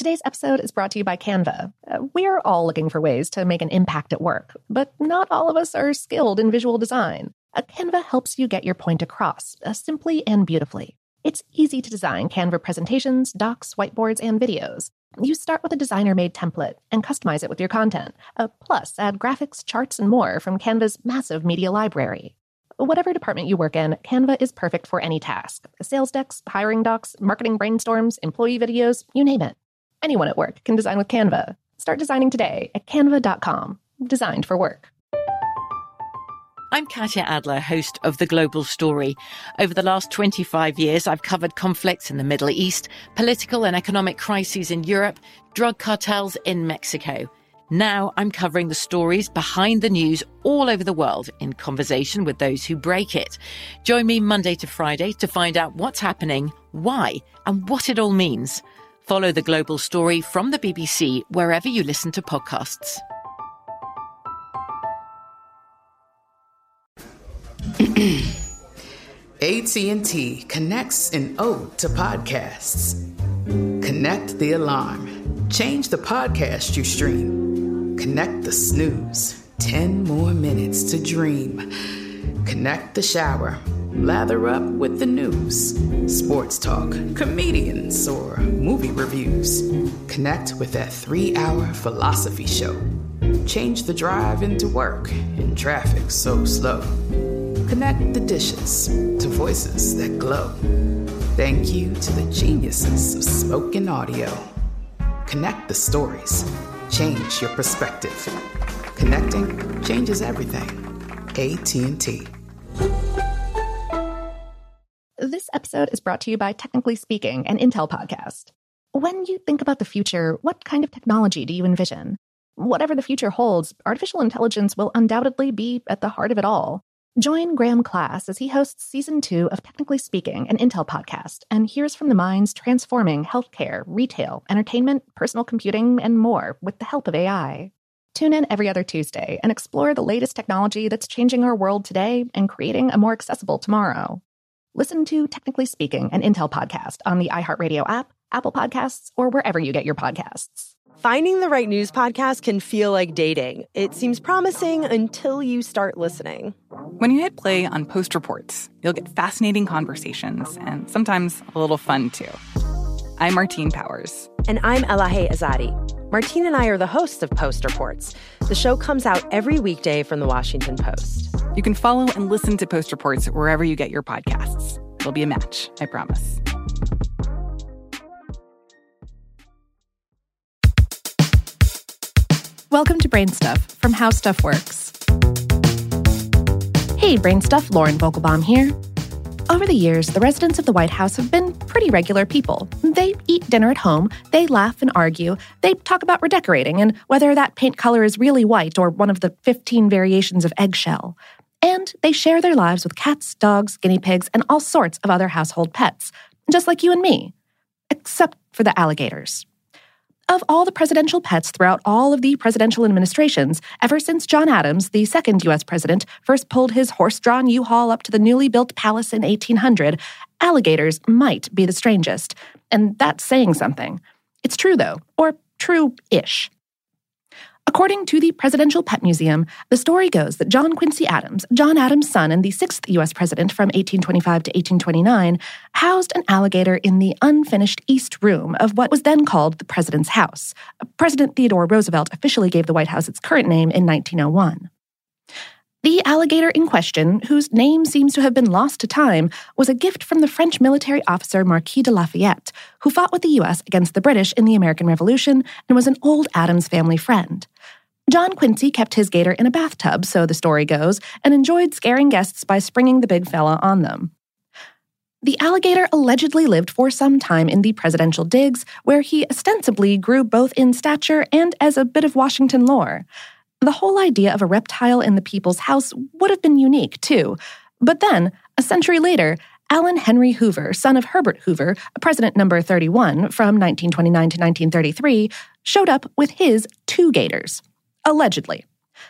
Today's episode is brought to you by Canva. We're all looking for ways to make an impact at work, but not all of us are skilled in visual design. Canva helps you get your point across, simply and beautifully. It's easy to design Canva presentations, docs, whiteboards, and videos. You start with a designer-made template and customize it with your content. Plus, add graphics, charts, and more from Canva's massive media library. Whatever department you work in, Canva is perfect for any task. Sales decks, hiring docs, marketing brainstorms, employee videos, you name it. Anyone at work can design with Canva. Start designing today at canva.com. Designed for work. I'm Katya Adler, host of The Global Story. Over the last 25 years, I've covered conflicts in the Middle East, political and economic crises in Europe, drug cartels in Mexico. Now I'm covering the stories behind the news all over the world in conversation with those who break it. Join me Monday to Friday to find out what's happening, why, and what it all means. Follow The Global Story from the BBC wherever you listen to podcasts. AT&T connects an ode to podcasts. Connect the alarm. Change the podcast you stream. Connect the snooze. 10 more minutes to dream. Connect the shower. Lather up with the news. Sports talk, comedians, or movie reviews. Connect with that 3-hour philosophy show. Change the drive into work in traffic so slow. Connect the dishes to voices that glow. Thank you to the geniuses of spoken audio. Connect the stories. Change your perspective. Connecting changes everything. AT&T. This episode is brought to you by Technically Speaking, an Intel podcast. When you think about the future, what kind of technology do you envision? Whatever the future holds, artificial intelligence will undoubtedly be at the heart of it all. Join Graham Class as he hosts Season 2 of Technically Speaking, an Intel podcast, and hears from the minds transforming healthcare, retail, entertainment, personal computing, and more with the help of AI. Tune in every other Tuesday and explore the latest technology that's changing our world today and creating a more accessible tomorrow. Listen to Technically Speaking, an Intel podcast on the iHeartRadio app, Apple Podcasts, or wherever you get your podcasts. Finding the right news podcast can feel like dating. It seems promising until you start listening. When you hit play on Post Reports, you'll get fascinating conversations and sometimes a little fun, too. I'm Martine Powers. And I'm Elahe Azadi. Martine and I are the hosts of Post Reports. The show comes out every weekday from The Washington Post. You can follow and listen to Post Reports wherever you get your podcasts. It'll be a match, I promise. Welcome to Brain Stuff from How Stuff Works. Hey, Brain Stuff, Lauren Vogelbaum here. Over the years, the residents of the White House have been pretty regular people. They eat dinner at home, they laugh and argue, they talk about redecorating and whether that paint color is really white or one of the 15 variations of eggshell. And they share their lives with cats, dogs, guinea pigs, and all sorts of other household pets, just like you and me, except for the alligators. Of all the presidential pets throughout all of the presidential administrations, ever since John Adams, the second U.S. president, first pulled his horse-drawn U-Haul up to the newly built palace in 1800, alligators might be the strangest. And that's saying something. It's true, though, or true-ish. According to the Presidential Pet Museum, the story goes that John Quincy Adams, John Adams' son and the sixth U.S. president from 1825 to 1829, housed an alligator in the unfinished East Room of what was then called the President's House. President Theodore Roosevelt officially gave the White House its current name in 1901. The alligator in question, whose name seems to have been lost to time, was a gift from the French military officer Marquis de Lafayette, who fought with the U.S. against the British in the American Revolution and was an old Adams family friend. John Quincy kept his gator in a bathtub, so the story goes, and enjoyed scaring guests by springing the big fella on them. The alligator allegedly lived for some time in the presidential digs, where he ostensibly grew both in stature and as a bit of Washington lore. The whole idea of a reptile in the people's house would have been unique, too. But then, a century later, Allen Henry Hoover, son of Herbert Hoover, president number 31 from 1929 to 1933, showed up with his 2 gators. Allegedly.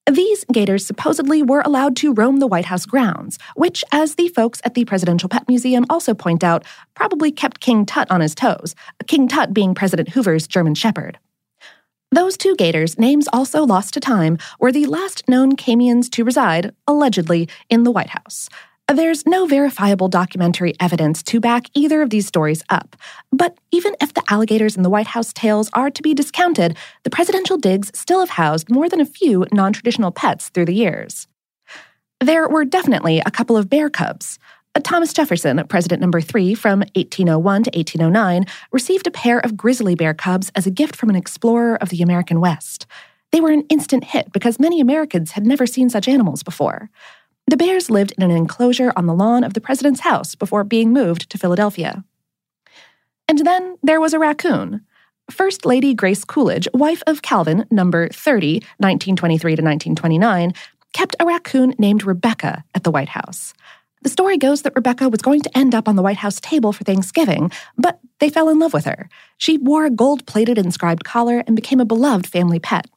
These gators supposedly were allowed to roam the White House grounds, which, as the folks at the Presidential Pet Museum also point out, probably kept King Tut on his toes, King Tut being President Hoover's German Shepherd. Those two gators, names also lost to time, were the last known Camians to reside, allegedly, in the White House. There's no verifiable documentary evidence to back either of these stories up, but even if the alligators in the White House tales are to be discounted, the presidential digs still have housed more than a few non-traditional pets through the years. There were definitely a couple of bear cubs. Thomas Jefferson, President number 3 from 1801 to 1809, received a pair of grizzly bear cubs as a gift from an explorer of the American West. They were an instant hit because many Americans had never seen such animals before. The bears lived in an enclosure on the lawn of the president's house before being moved to Philadelphia. And then there was a raccoon. First Lady Grace Coolidge, wife of Calvin, number 30, 1923 to 1929, kept a raccoon named Rebecca at the White House. The story goes that Rebecca was going to end up on the White House table for Thanksgiving, but they fell in love with her. She wore a gold-plated inscribed collar and became a beloved family pet.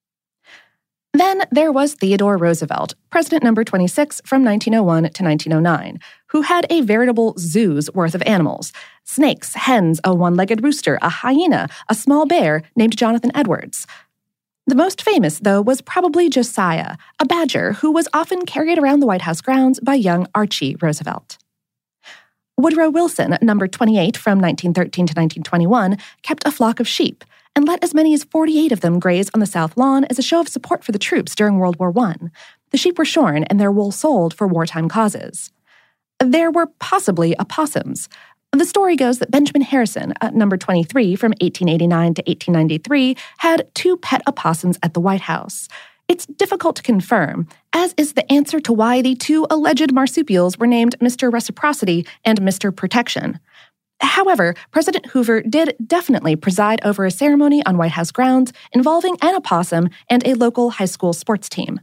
Then there was Theodore Roosevelt, President number 26 from 1901 to 1909, who had a veritable zoo's worth of animals: snakes, hens, a one-legged rooster, a hyena, a small bear named Jonathan Edwards. The most famous, though, was probably Josiah, a badger who was often carried around the White House grounds by young Archie Roosevelt. Woodrow Wilson, number 28 from 1913 to 1921, kept a flock of sheep and let as many as 48 of them graze on the South Lawn as a show of support for the troops during World War I. The sheep were shorn and their wool sold for wartime causes. There were possibly opossums. The story goes that Benjamin Harrison, number 23 from 1889 to 1893, had 2 pet opossums at the White House. It's difficult to confirm, as is the answer to why the 2 alleged marsupials were named Mr. Reciprocity and Mr. Protection. However, President Hoover did definitely preside over a ceremony on White House grounds involving an opossum and a local high school sports team.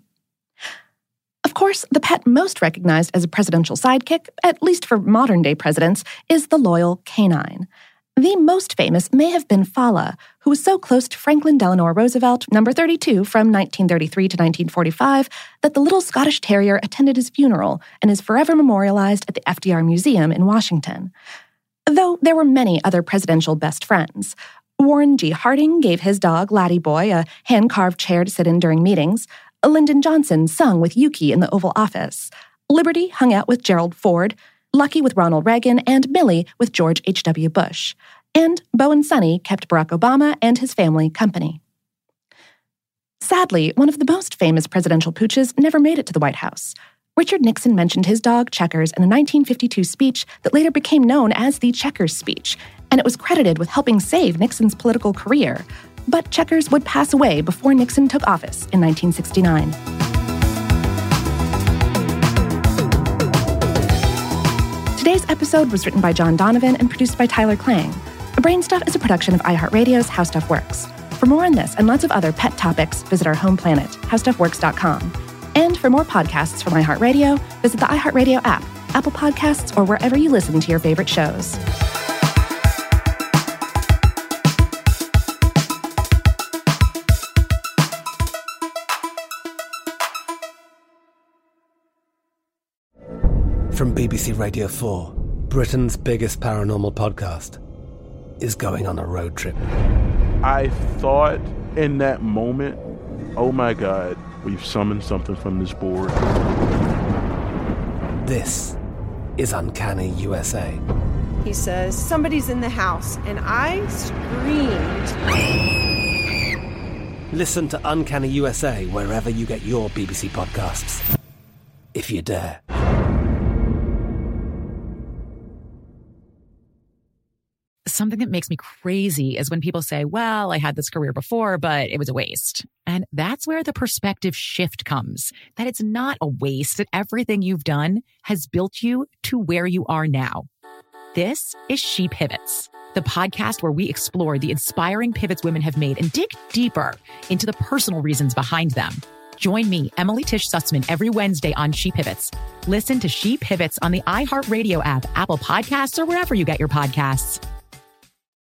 Of course, the pet most recognized as a presidential sidekick, at least for modern-day presidents, is the loyal canine. The most famous may have been Fala, who was so close to Franklin Delano Roosevelt, number 32 from 1933 to 1945, that the little Scottish Terrier attended his funeral and is forever memorialized at the FDR Museum in Washington. Though there were many other presidential best friends. Warren G. Harding gave his dog, Laddie Boy, a hand-carved chair to sit in during meetings. Lyndon Johnson sung with Yuki in the Oval Office. Liberty hung out with Gerald Ford, Lucky with Ronald Reagan, and Millie with George H.W. Bush. And Beau and Sonny kept Barack Obama and his family company. Sadly, one of the most famous presidential pooches never made it to the White House. Richard Nixon mentioned his dog, Checkers, in a 1952 speech that later became known as the Checkers speech, and it was credited with helping save Nixon's political career. But Checkers would pass away before Nixon took office in 1969. Today's episode was written by John Donovan and produced by Tyler Klang. Brainstuff is a production of iHeartRadio's How Stuff Works. For more on this and lots of other pet topics, visit our home planet, howstuffworks.com. And for more podcasts from iHeartRadio, visit the iHeartRadio app, Apple Podcasts, or wherever you listen to your favorite shows. From BBC Radio 4, Britain's biggest paranormal podcast is going on a road trip. I thought in that moment, oh my God, we've summoned something from this board. This is Uncanny USA. He says, somebody's in the house, and I screamed. Listen to Uncanny USA wherever you get your BBC podcasts, if you dare. Something that makes me crazy is when people say, well, I had this career before, but it was a waste. And that's where the perspective shift comes, that it's not a waste, that everything you've done has built you to where you are now. This is She Pivots, the podcast where we explore the inspiring pivots women have made and dig deeper into the personal reasons behind them. Join me, Emily Tish Sussman, every Wednesday on She Pivots. Listen to She Pivots on the iHeartRadio app, Apple Podcasts, or wherever you get your podcasts.